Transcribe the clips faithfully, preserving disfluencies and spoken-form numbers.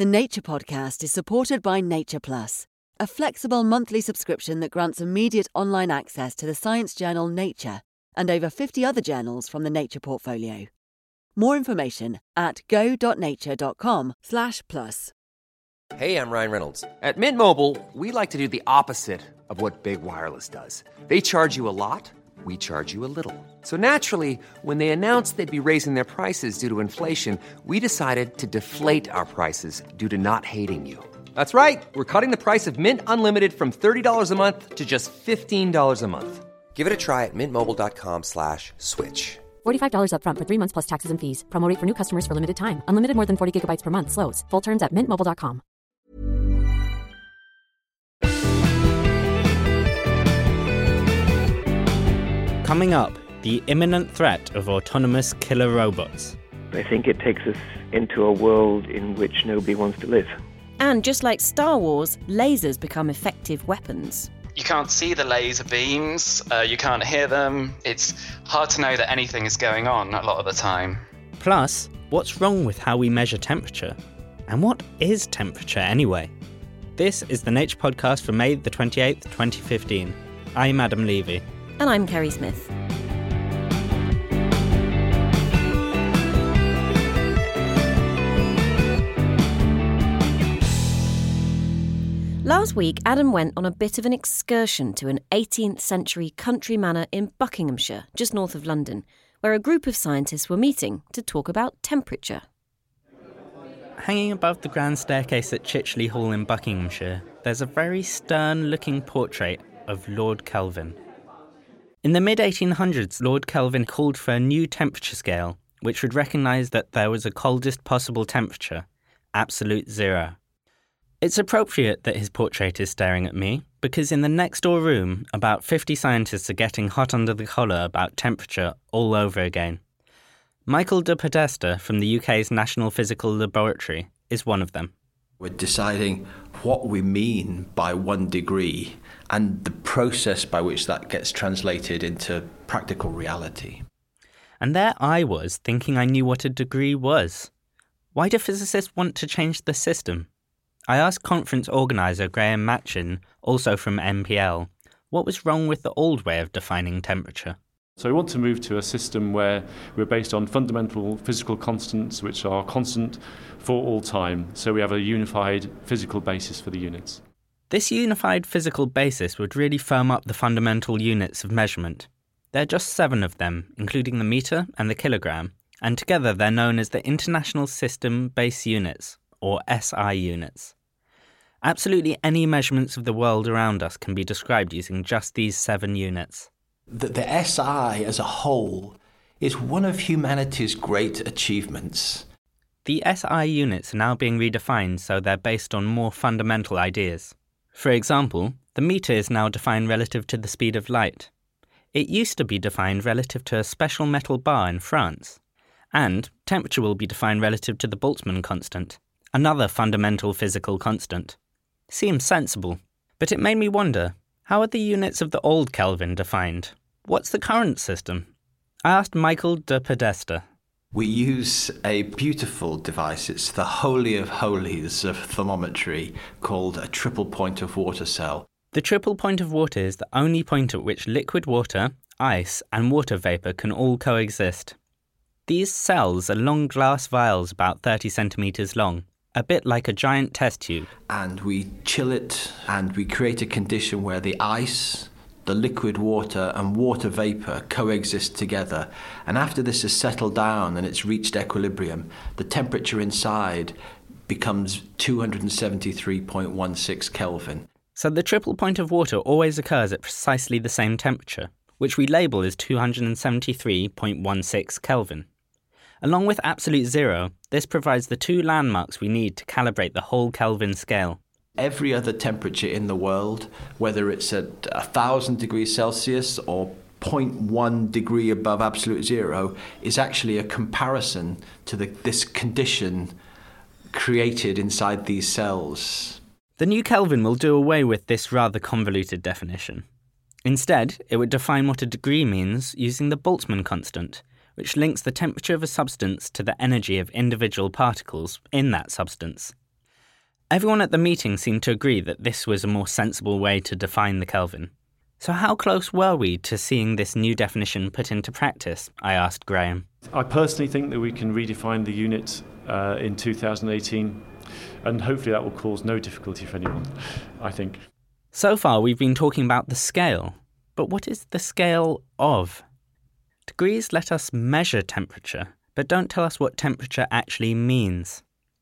The Nature Podcast is supported by Nature Plus, a flexible monthly subscription that grants immediate online access to the science journal Nature and over fifty other journals from the Nature portfolio. More information at go.nature.com slash plus. Hey, I'm Ryan Reynolds. At Mint Mobile, we like to do the opposite of what Big Wireless does. They charge you a lot, we charge you a little. So naturally, when they announced they'd be raising their prices due to inflation, we decided to deflate our prices due to not hating you. That's right. We're cutting the price of Mint Unlimited from thirty dollars a month to just fifteen dollars a month. Give it a try at mintmobile.com slash switch. forty-five dollars up front for three months plus taxes and fees. Promo rate for new customers for limited time. Unlimited more than forty gigabytes per month. Slows full terms at mint mobile dot com. Coming up, the imminent threat of autonomous killer robots. I think it takes us into a world in which nobody wants to live. And just like Star Wars, lasers become effective weapons. You can't see the laser beams, uh, you can't hear them. It's hard to know that anything is going on a lot of the time. Plus, what's wrong with how we measure temperature? And what is temperature anyway? This is the Nature Podcast for May the twenty-eighth, twenty fifteen. I'm Adam Levy. And I'm Kerry Smith. Last week, Adam went on a bit of an excursion to an eighteenth century country manor in Buckinghamshire, just north of London, where a group of scientists were meeting to talk about temperature. Hanging above the grand staircase at Chicheley Hall in Buckinghamshire, there's a very stern-looking portrait of Lord Kelvin. In the mid eighteen hundreds, Lord Kelvin called for a new temperature scale, which would recognise that there was a coldest possible temperature, absolute zero. It's appropriate that his portrait is staring at me, because in the next-door room, about fifty scientists are getting hot under the collar about temperature all over again. Michael de Podesta from the U K's National Physical Laboratory is one of them. We're deciding what we mean by one degree and the process by which that gets translated into practical reality. And there I was, thinking I knew what a degree was. Why do physicists want to change the system? I asked conference organiser Graham Matchin, also from N P L, what was wrong with the old way of defining temperature. So we want to move to a system where we're based on fundamental physical constants which are constant for all time. So we have a unified physical basis for the units. This unified physical basis would really firm up the fundamental units of measurement. There are just seven of them, including the metre and the kilogram, and together they're known as the International System Base Units, or S I units. Absolutely any measurements of the world around us can be described using just these seven units. The, the S I as a whole is one of humanity's great achievements. The S I units are now being redefined so they're based on more fundamental ideas. For example, the metre is now defined relative to the speed of light. It used to be defined relative to a special metal bar in France. And temperature will be defined relative to the Boltzmann constant, another fundamental physical constant. Seems sensible. But it made me wonder, how are the units of the old Kelvin defined? What's the current system? I asked Michael de Podesta. We use a beautiful device. It's the holy of holies of thermometry called a triple point of water cell. The triple point of water is the only point at which liquid water, ice and water vapour can all coexist. These cells are long glass vials about thirty centimetres long, a bit like a giant test tube. And we chill it and we create a condition where the ice, the liquid water and water vapour coexist together. And after this has settled down and it's reached equilibrium, the temperature inside becomes two hundred seventy-three point one six Kelvin. So the triple point of water always occurs at precisely the same temperature, which we label as two hundred seventy-three point one six Kelvin. Along with absolute zero, this provides the two landmarks we need to calibrate the whole Kelvin scale. Every other temperature in the world, whether it's at one thousand degrees Celsius or zero point one degree above absolute zero, is actually a comparison to the, this condition created inside these cells. The new Kelvin will do away with this rather convoluted definition. Instead, it would define what a degree means using the Boltzmann constant, which links the temperature of a substance to the energy of individual particles in that substance. Everyone at the meeting seemed to agree that this was a more sensible way to define the Kelvin. So how close were we to seeing this new definition put into practice? I asked Graham. I personally think that we can redefine the unit uh, in two thousand eighteen, and hopefully that will cause no difficulty for anyone, I think. So far we've been talking about the scale, but what is the scale of? Degrees let us measure temperature, but don't tell us what temperature actually means.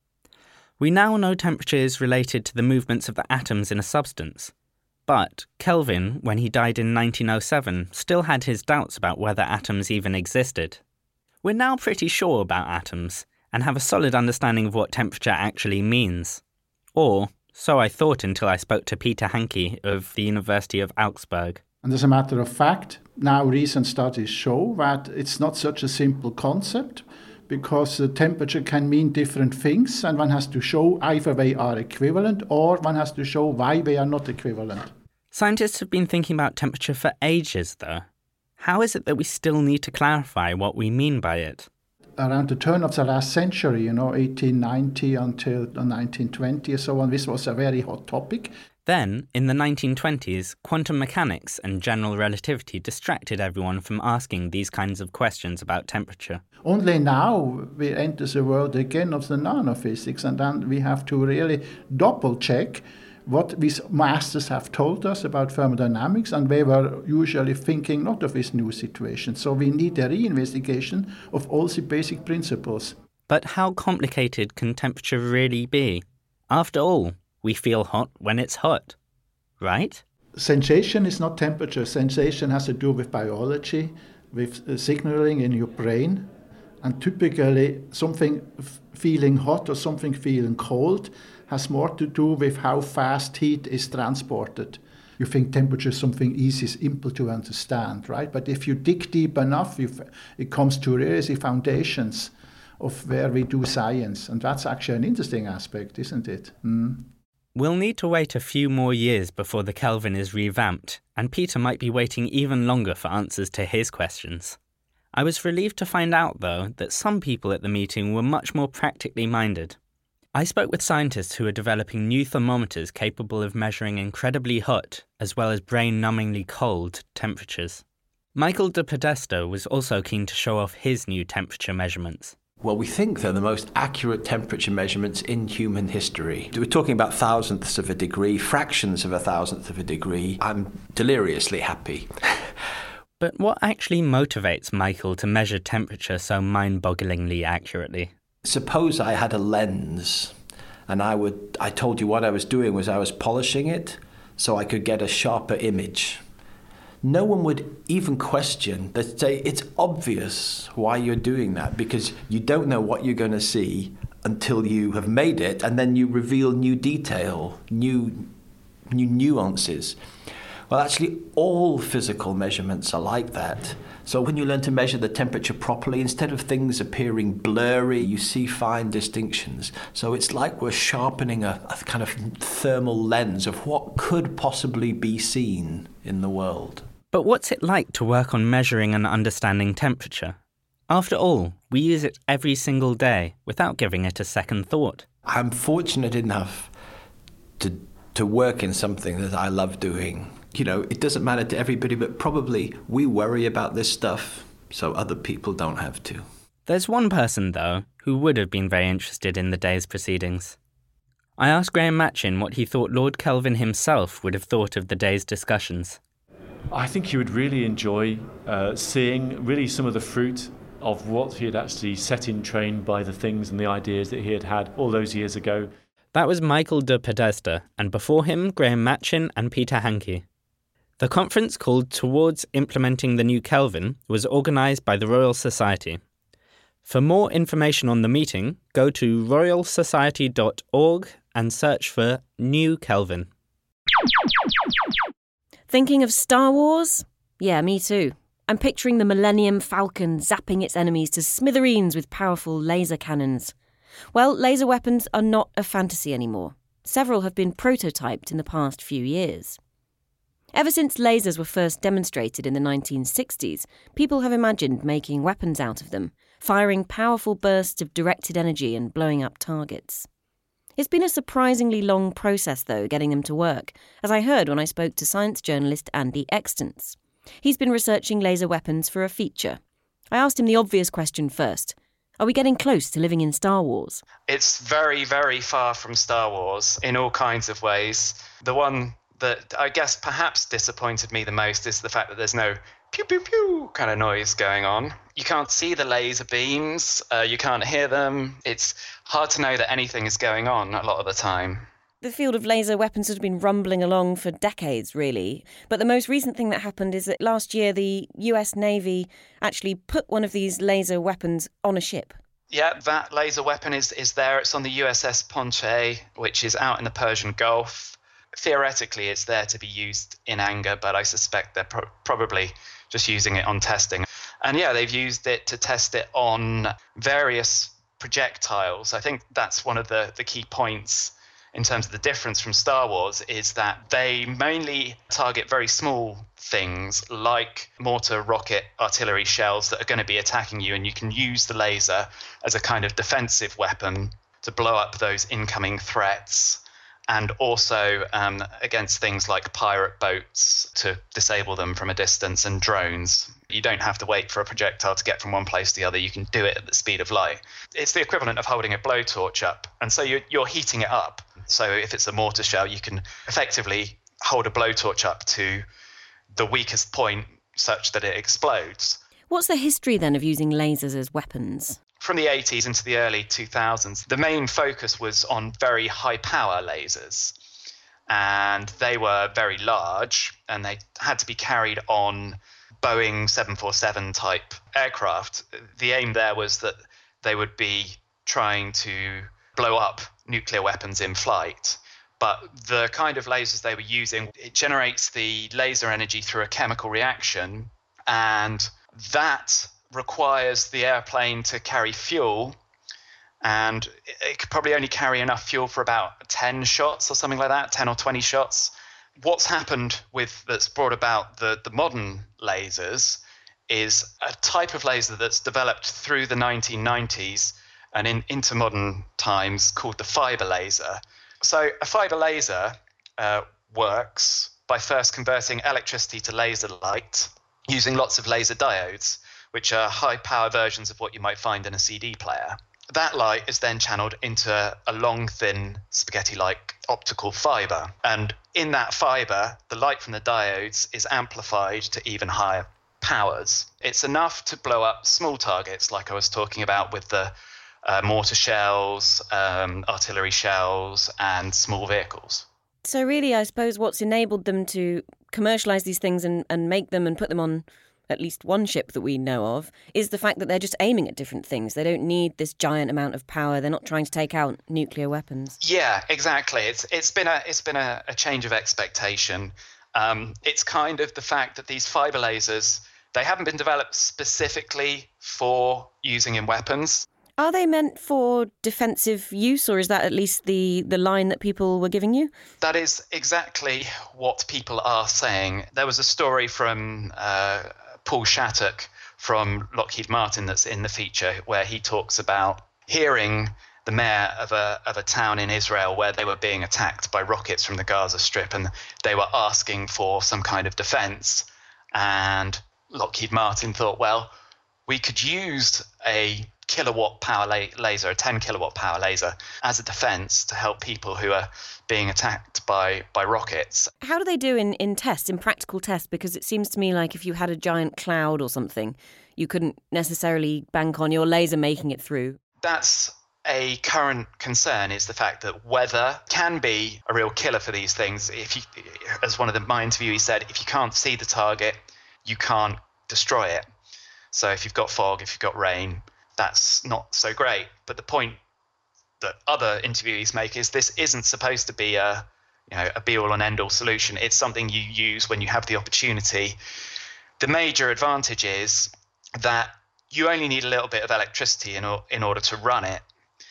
We now know temperature is related to the movements of the atoms in a substance. But Kelvin, when he died in nineteen oh seven, still had his doubts about whether atoms even existed. We're now pretty sure about atoms, and have a solid understanding of what temperature actually means. Or, so I thought until I spoke to Peter Hankey of the University of Augsburg. And as a matter of fact, now recent studies show that it's not such a simple concept, because the temperature can mean different things, and one has to show either they are equivalent or one has to show why they are not equivalent. Scientists have been thinking about temperature for ages, though. How is it that we still need to clarify what we mean by it? Around the turn of the last century, you know, eighteen ninety until nineteen twenty or so on, this was a very hot topic. Then, in the nineteen twenties, quantum mechanics and general relativity distracted everyone from asking these kinds of questions about temperature. Only now we enter the world again of the nanophysics, and then we have to really double-check what these masters have told us about thermodynamics, and they were usually thinking not of this new situation. So we need a reinvestigation of all the basic principles. But how complicated can temperature really be? After all, we feel hot when it's hot, right? Sensation is not temperature. Sensation has to do with biology, with signaling in your brain. And typically, something f- feeling hot or something feeling cold has more to do with how fast heat is transported. You think temperature is something easy, simple to understand, right? But if you dig deep enough, you f- it comes to really the foundations of where we do science. And that's actually an interesting aspect, isn't it? Mm. We'll need to wait a few more years before the Kelvin is revamped, and Peter might be waiting even longer for answers to his questions. I was relieved to find out, though, that some people at the meeting were much more practically minded. I spoke with scientists who are developing new thermometers capable of measuring incredibly hot, as well as brain-numbingly cold, temperatures. Michael de Podesta was also keen to show off his new temperature measurements. Well, we think they're the most accurate temperature measurements in human history. We're talking about thousandths of a degree, fractions of a thousandth of a degree. I'm deliriously happy. But what actually motivates Michael to measure temperature so mind-bogglingly accurately? Suppose I had a lens, and I would I told you what I was doing was I was polishing it so I could get a sharper image. No one would even question that. Say it's obvious why you're doing that, because you don't know what you're going to see until you have made it, and then you reveal new detail, new new nuances. Well, actually, all physical measurements are like that. So when you learn to measure the temperature properly, instead of things appearing blurry, you see fine distinctions. So it's like we're sharpening a, a kind of thermal lens of what could possibly be seen in the world. But what's it like to work on measuring and understanding temperature? After all, we use it every single day without giving it a second thought. I'm fortunate enough to to work in something that I love doing. You know, it doesn't matter to everybody, but probably we worry about this stuff so other people don't have to. There's one person, though, who would have been very interested in the day's proceedings. I asked Graham Matchin what he thought Lord Kelvin himself would have thought of the day's discussions. I think he would really enjoy uh, seeing really some of the fruit of what he had actually set in train by the things and the ideas that he had had all those years ago. That was Michael de Podesta, and before him, Graham Matchin and Peter Hankey. The conference, called Towards Implementing the New Kelvin, was organised by the Royal Society. For more information on the meeting, go to royal society dot org and search for New Kelvin. Thinking of Star Wars? Yeah, me too. I'm picturing the Millennium Falcon zapping its enemies to smithereens with powerful laser cannons. Well, laser weapons are not a fantasy anymore. Several have been prototyped in the past few years. Ever since lasers were first demonstrated in the nineteen sixties, people have imagined making weapons out of them, firing powerful bursts of directed energy and blowing up targets. It's been a surprisingly long process, though, getting them to work, as I heard when I spoke to science journalist Andy Extance. He's been researching laser weapons for a feature. I asked him the obvious question first. Are we getting close to living in Star Wars? It's very, very far from Star Wars in all kinds of ways. The one that I guess perhaps disappointed me the most is the fact that there's no pew, pew, pew kind of noise going on. You can't see the laser beams, uh, you can't hear them. It's hard to know that anything is going on a lot of the time. The field of laser weapons has been rumbling along for decades, really. But the most recent thing that happened is that last year the U S Navy actually put one of these laser weapons on a ship. Yeah, that laser weapon is, is there. It's on the U S S Ponche, which is out in the Persian Gulf. Theoretically, it's there to be used in anger, but I suspect they're pro- probably just using it on testing. And yeah, they've used it to test it on various projectiles. I think that's one of the, the key points in terms of the difference from Star Wars, is that they mainly target very small things like mortar, rocket, artillery shells that are going to be attacking you, and you can use the laser as a kind of defensive weapon to blow up those incoming threats, and also um, against things like pirate boats to disable them from a distance, and drones. You don't have to wait for a projectile to get from one place to the other. You can do it at the speed of light. It's the equivalent of holding a blowtorch up, and so you're, you're heating it up. So if it's a mortar shell, you can effectively hold a blowtorch up to the weakest point such that it explodes. What's the history then of using lasers as weapons? From the eighties into the early two thousands, the main focus was on very high power lasers. And they were very large, and they had to be carried on Boeing seven forty-seven type aircraft. The aim there was that they would be trying to blow up nuclear weapons in flight. But the kind of lasers they were using, it generates the laser energy through a chemical reaction, and that requires the airplane to carry fuel, and it could probably only carry enough fuel for about ten shots or something like that, ten or twenty shots. What's happened with that's brought about the, the modern lasers is a type of laser that's developed through the nineteen nineties and in, into modern times called the fiber laser. So a fiber laser uh, works by first converting electricity to laser light using lots of laser diodes, which are high-power versions of what you might find in a C D player. That light is then channeled into a long, thin, spaghetti-like optical fiber. And in that fiber, the light from the diodes is amplified to even higher powers. It's enough to blow up small targets, like I was talking about with the uh, mortar shells, um, artillery shells, and small vehicles. So really, I suppose what's enabled them to commercialise these things and, and make them and put them on at least one ship that we know of, is the fact that they're just aiming at different things. They don't need this giant amount of power. They're not trying to take out nuclear weapons. Yeah, exactly. It's it's been a it's been a, a change of expectation. Um, it's kind of the fact that these fiber lasers, they haven't been developed specifically for using in weapons. Are they meant for defensive use, or is that at least the, the line that people were giving you? That is exactly what people are saying. There was a story from uh, Paul Shattuck from Lockheed Martin that's in the feature, where he talks about hearing the mayor of a of a town in Israel where they were being attacked by rockets from the Gaza Strip, and they were asking for some kind of defense. And Lockheed Martin thought, well, we could use a kilowatt power la- laser, a ten kilowatt power laser, as a defense to help people who are being attacked by, by rockets. How do they do in, in tests, in practical tests? Because it seems to me like if you had a giant cloud or something, you couldn't necessarily bank on your laser making it through. That's a current concern, is the fact that weather can be a real killer for these things. If you, as one of the, my interviewees said, if you can't see the target, you can't destroy it. So if you've got fog, if you've got rain, that's not so great. But the point that other interviewees make is this isn't supposed to be a, you know, a be-all and end-all solution. It's something you use when you have the opportunity. The major advantage is that you only need a little bit of electricity in, or, in order to run it.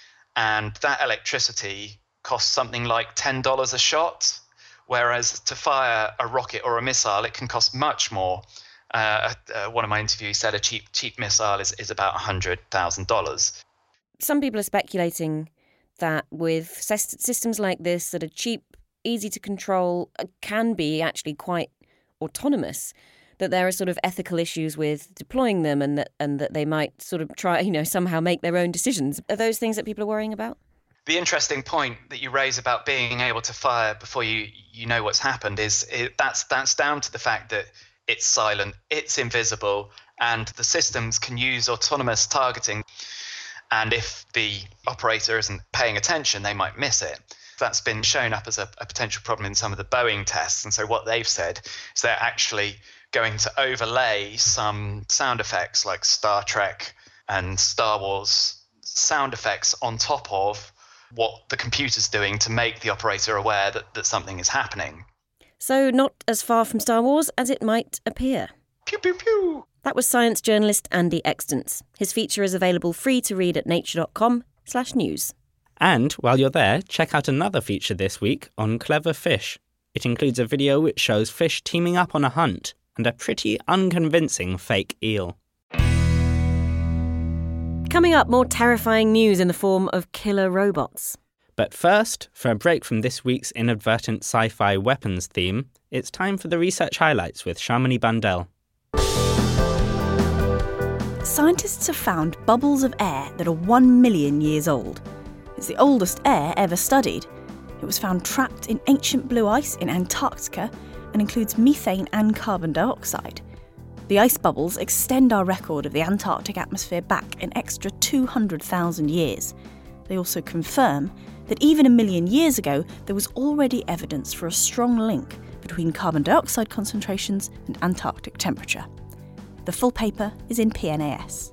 And that electricity costs something like ten dollars a shot, whereas to fire a rocket or a missile, it can cost much more. Uh, uh, one of my interviewees said a cheap cheap missile is, is about one hundred thousand dollars. Some people are speculating that with systems like this that are cheap, easy to control, can be actually quite autonomous, that there are sort of ethical issues with deploying them and that and that they might sort of try, you know, somehow make their own decisions. Are those things that people are worrying about? The interesting point that you raise about being able to fire before you, you know what's happened is it, that's that's down to the fact that it's silent, it's invisible, and the systems can use autonomous targeting. And if the operator isn't paying attention, they might miss it. That's been shown up as a, a potential problem in some of the Boeing tests. And so what they've said is they're actually going to overlay some sound effects like Star Trek and Star Wars sound effects on top of what the computer's doing to make the operator aware that, that something is happening. So not as far from Star Wars as it might appear. Pew, pew, pew. That was science journalist Andy Extance. His feature is available free to read at nature.com slash news. And while you're there, check out another feature this week on clever fish. It includes a video which shows fish teaming up on a hunt and a pretty unconvincing fake eel. Coming up, more terrifying news in the form of killer robots. But first, for a break from this week's inadvertent sci-fi weapons theme, it's time for the research highlights with Shamini Bandel. Scientists have found bubbles of air that are one million years old. It's the oldest air ever studied. It was found trapped in ancient blue ice in Antarctica and includes methane and carbon dioxide. The ice bubbles extend our record of the Antarctic atmosphere back an extra two hundred thousand years. They also confirm that even a million years ago, there was already evidence for a strong link between carbon dioxide concentrations and Antarctic temperature. The full paper is in P N A S.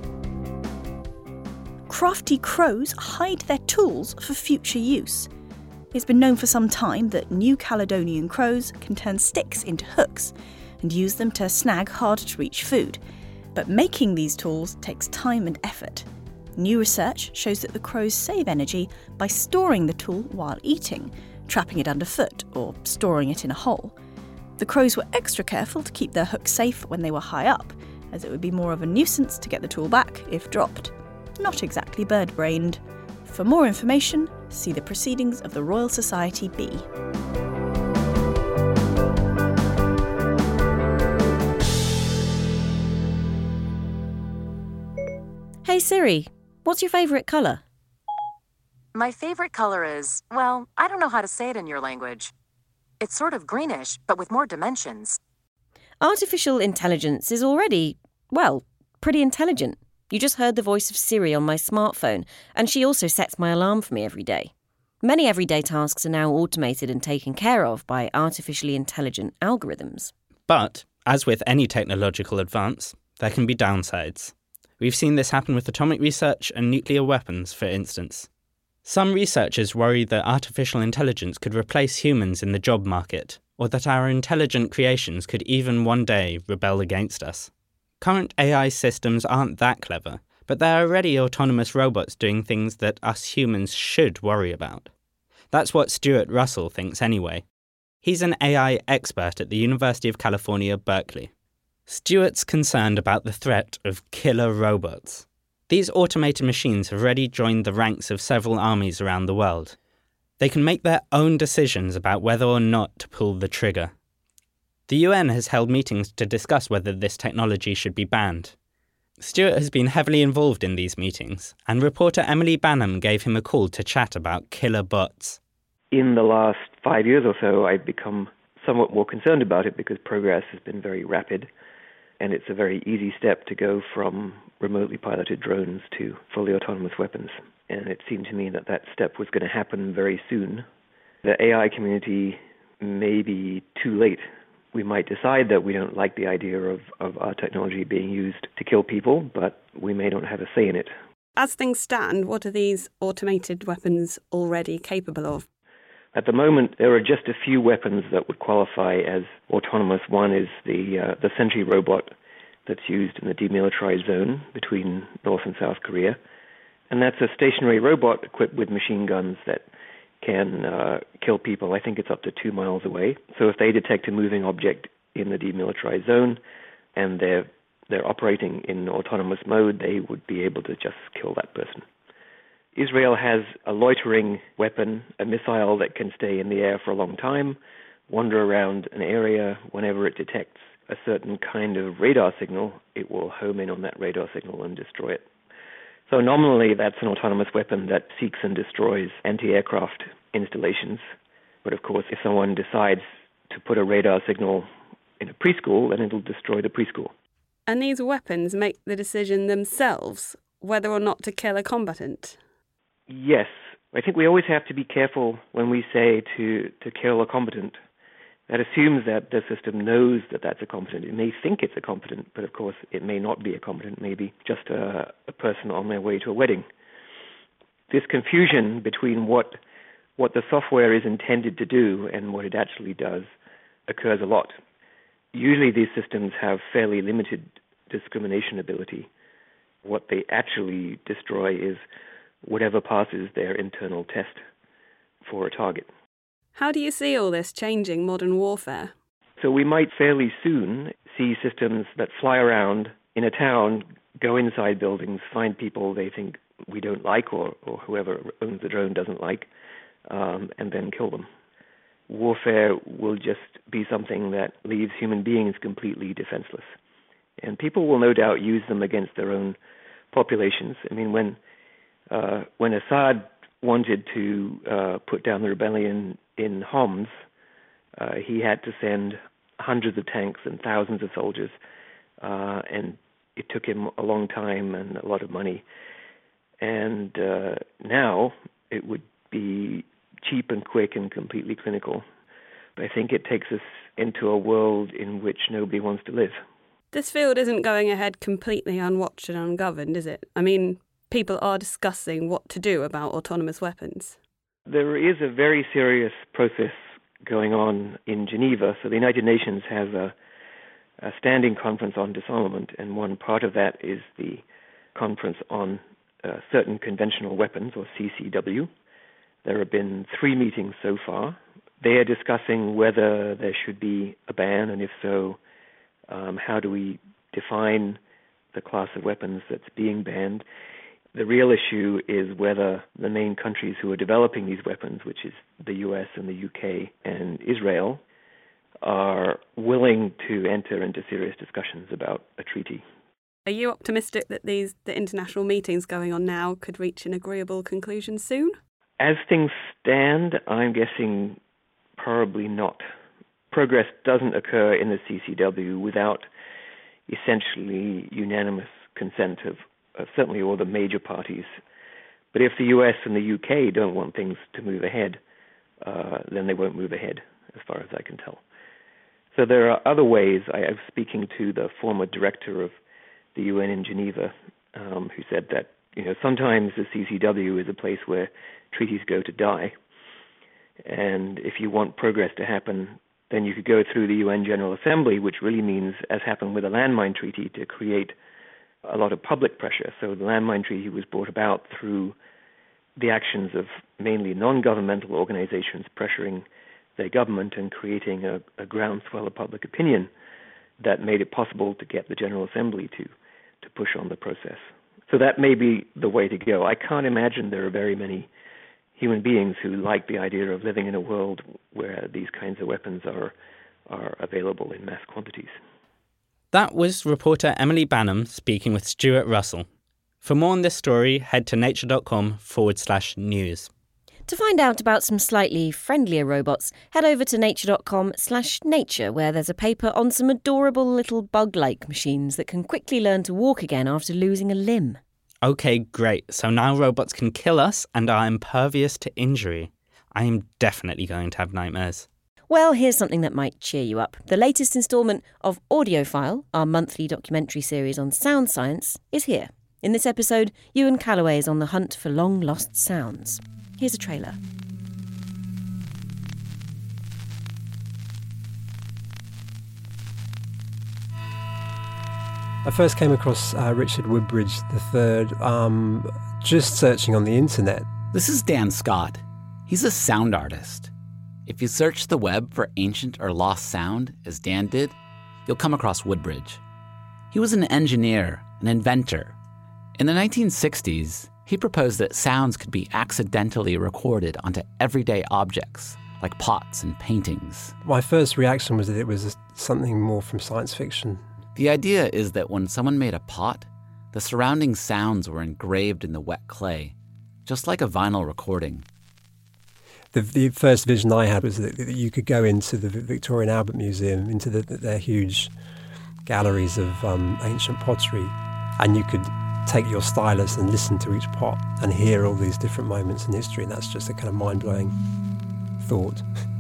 Crafty crows hide their tools for future use. It's been known for some time that New Caledonian crows can turn sticks into hooks and use them to snag hard-to-reach food. But making these tools takes time and effort. New research shows that the crows save energy by storing the tool while eating, trapping it underfoot or storing it in a hole. The crows were extra careful to keep their hooks safe when they were high up, as it would be more of a nuisance to get the tool back if dropped. Not exactly bird-brained. For more information, see the Proceedings of the Royal Society B. Hey Siri, what's your favourite colour? My favourite colour is, well, I don't know how to say it in your language. It's sort of greenish, but with more dimensions. Artificial intelligence is already, well, pretty intelligent. You just heard the voice of Siri on my smartphone, and she also sets my alarm for me every day. Many everyday tasks are now automated and taken care of by artificially intelligent algorithms. But, as with any technological advance, there can be downsides. We've seen this happen with atomic research and nuclear weapons, for instance. Some researchers worry that artificial intelligence could replace humans in the job market, or that our intelligent creations could even one day rebel against us. Current A I systems aren't that clever, but there are already autonomous robots doing things that us humans should worry about. That's what Stuart Russell thinks anyway. He's an A I expert at the University of California, Berkeley. Stuart's concerned about the threat of killer robots. These automated machines have already joined the ranks of several armies around the world. They can make their own decisions about whether or not to pull the trigger. The U N has held meetings to discuss whether this technology should be banned. Stuart has been heavily involved in these meetings, and reporter Emily Banham gave him a call to chat about killer bots. In the last five years or so, I've become somewhat more concerned about it because progress has been very rapid. And it's a very easy step to go from remotely piloted drones to fully autonomous weapons. And it seemed to me that that step was going to happen very soon. The A I community may be too late. We might decide that we don't like the idea of, of our technology being used to kill people, but we may not have a say in it. As things stand, what are these automated weapons already capable of? At the moment, there are just a few weapons that would qualify as autonomous. One is the uh, the Sentry robot that's used in the demilitarized zone between North and South Korea. And that's a stationary robot equipped with machine guns that can uh, kill people. I think it's up to two miles away. So if they detect a moving object in the demilitarized zone and they're they're operating in autonomous mode, they would be able to just kill that person. Israel has a loitering weapon, a missile that can stay in the air for a long time, wander around an area. Whenever it detects a certain kind of radar signal, it will home in on that radar signal and destroy it. So nominally, that's an autonomous weapon that seeks and destroys anti-aircraft installations. But of course, if someone decides to put a radar signal in a preschool, then it'll destroy the preschool. And these weapons make the decision themselves whether or not to kill a combatant? Yes. I think we always have to be careful when we say to, to kill a combatant. That assumes that the system knows that that's a combatant. It may think it's a combatant, but of course it may not be a combatant, maybe just a, a person on their way to a wedding. This confusion between what what the software is intended to do and what it actually does occurs a lot. Usually these systems have fairly limited discrimination ability. What they actually destroy is whatever passes their internal test for a target. How do you see all this changing modern warfare? So we might fairly soon see systems that fly around in a town, go inside buildings, find people they think we don't like or, or whoever owns the drone doesn't like, um, and then kill them. Warfare will just be something that leaves human beings completely defenseless. And people will no doubt use them against their own populations. I mean, when uh, when Assad wanted to uh, put down the rebellion in Homs, uh, he had to send hundreds of tanks and thousands of soldiers, uh, and it took him a long time and a lot of money. And uh, now it would be cheap and quick and completely clinical. I think it takes us into a world in which nobody wants to live. This field isn't going ahead completely unwatched and ungoverned, is it? I mean, people are discussing what to do about autonomous weapons. There is a very serious process going on in Geneva. So the United Nations has a, a standing conference on disarmament, and one part of that is the conference on uh, certain conventional weapons, or C C W. There have been three meetings so far. They are discussing whether there should be a ban, and if so, um, how do we define the class of weapons that's being banned. The real issue is whether the main countries who are developing these weapons, which is the U S and the U K and Israel, are willing to enter into serious discussions about a treaty. Are you optimistic that these the international meetings going on now could reach an agreeable conclusion soon? As things stand, I'm guessing probably not. Progress doesn't occur in the C C W without essentially unanimous consent of, of certainly all the major parties. But if the U S and the U K don't want things to move ahead, uh, then they won't move ahead, as far as I can tell. So there are other ways. I was speaking to the former director of the U N in Geneva, um, who said that you know sometimes the C C W is a place where treaties go to die, and if you want progress to happen, then you could go through the U N General Assembly, which really means, as happened with the Landmine Treaty, to create a lot of public pressure. So the Landmine Treaty was brought about through the actions of mainly non-governmental organizations pressuring their government and creating a, a groundswell of public opinion that made it possible to get the General Assembly to, to push on the process. So that may be the way to go. I can't imagine there are very many human beings who like the idea of living in a world where these kinds of weapons are are available in mass quantities. That was reporter Emily Bannum speaking with Stuart Russell. For more on this story, head to nature.com forward slash news. To find out about some slightly friendlier robots, head over to nature.com slash nature, where there's a paper on some adorable little bug-like machines that can quickly learn to walk again after losing a limb. OK, great. So now robots can kill us and are impervious to injury. I am definitely going to have nightmares. Well, here's something that might cheer you up. The latest instalment of Audiophile, our monthly documentary series on sound science, is here. In this episode, Ewan Callaway is on the hunt for long-lost sounds. Here's a trailer. I first came across uh, Richard Woodbridge the third um, just searching on the internet. This is Dan Scott. He's a sound artist. If you search the web for ancient or lost sound, as Dan did, you'll come across Woodbridge. He was an engineer, an inventor. In the nineteen sixties, He proposed that sounds could be accidentally recorded onto everyday objects, like pots and paintings. My first reaction was that it was something more from science fiction. The idea is that when someone made a pot, the surrounding sounds were engraved in the wet clay, just like a vinyl recording. The, the first vision I had was that, that you could go into the Victorian Albert Museum, into the, their huge galleries of um, ancient pottery, and you could take your stylus and listen to each pot and hear all these different moments in history, and that's just a kind of mind-blowing thought.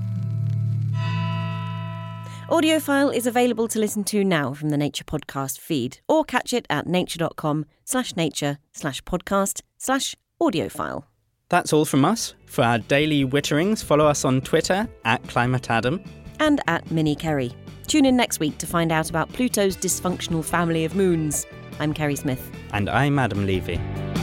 Audiophile is available to listen to now from the Nature Podcast feed, or catch it at nature.com slash nature slash podcast slash audiophile. That's all from us. For our daily witterings, follow us on Twitter at ClimateAdam. And at Minnie Kerry. Tune in next week to find out about Pluto's dysfunctional family of moons. I'm Kerry Smith. And I'm Adam Levy.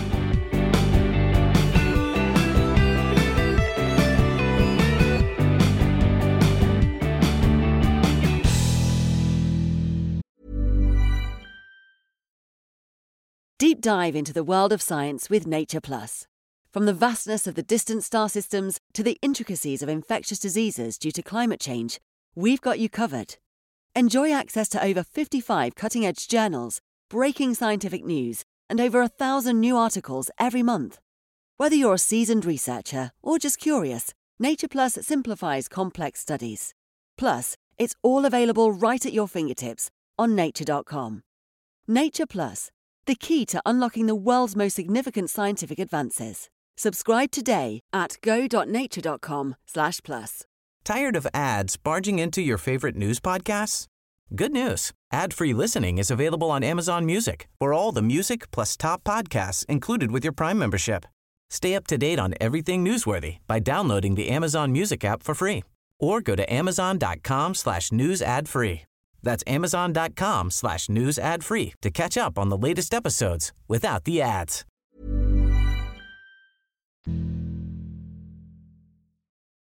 Deep dive into the world of science with Nature Plus. From the vastness of the distant star systems to the intricacies of infectious diseases due to climate change, we've got you covered. Enjoy access to over fifty-five cutting-edge journals, breaking scientific news, and over a thousand new articles every month. Whether you're a seasoned researcher or just curious, Nature Plus simplifies complex studies. Plus, it's all available right at your fingertips on nature dot com. Nature Plus, the key to unlocking the world's most significant scientific advances. Subscribe today at go.nature.com slash plus. Tired of ads barging into your favorite news podcasts? Good news. Ad-free listening is available on Amazon Music for all the music plus top podcasts included with your Prime membership. Stay up to date on everything newsworthy by downloading the Amazon Music app for free or go to amazon.com slash news ad free. That's amazon.com slash news ad free to catch up on the latest episodes without the ads.